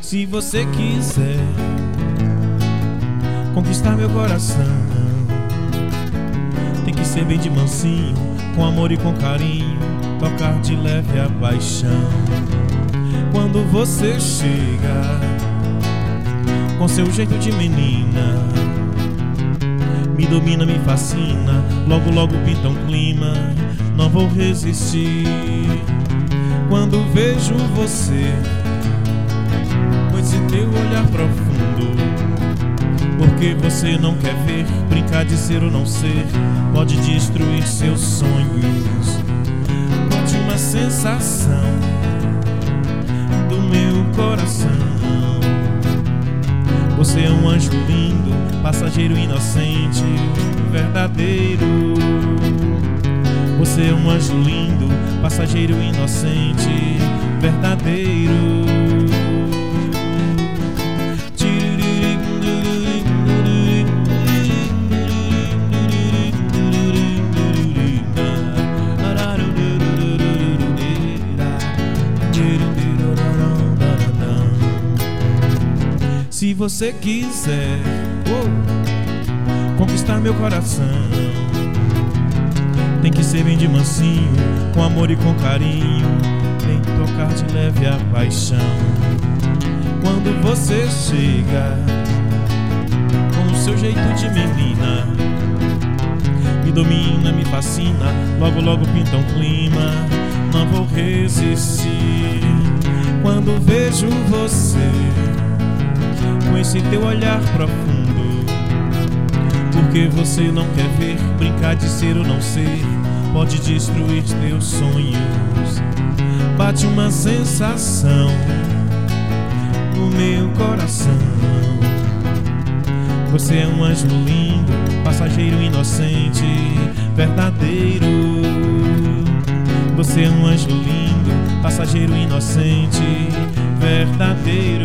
Se você quiser conquistar meu coração, tem que ser bem de mansinho, com amor e com carinho, tocar de leve a paixão. Quando você chega com seu jeito de menina, me domina, me fascina, logo logo pinta um clima, não vou resistir. Quando vejo você com esse teu olhar profundo, porque você não quer ver, brincar de ser ou não ser pode destruir seus sonhos. Bate uma sensação do meu coração. Você é um anjo lindo, passageiro inocente, verdadeiro. Você é um anjo lindo, passageiro inocente, verdadeiro. Se você quiser conquistar meu coração, tem que ser bem de mansinho, com amor e com carinho, tem que tocar de leve a paixão. Quando você chega com o seu jeito de menina, me domina, me fascina, logo logo pinta um clima, não vou resistir. Quando vejo você com esse teu olhar profundo, porque você não quer ver, brincar de ser ou não ser pode destruir teus sonhos. Bate uma sensação no meu coração. Você é um anjo lindo, passageiro inocente, verdadeiro. Você é um anjo lindo, passageiro inocente, verdadeiro.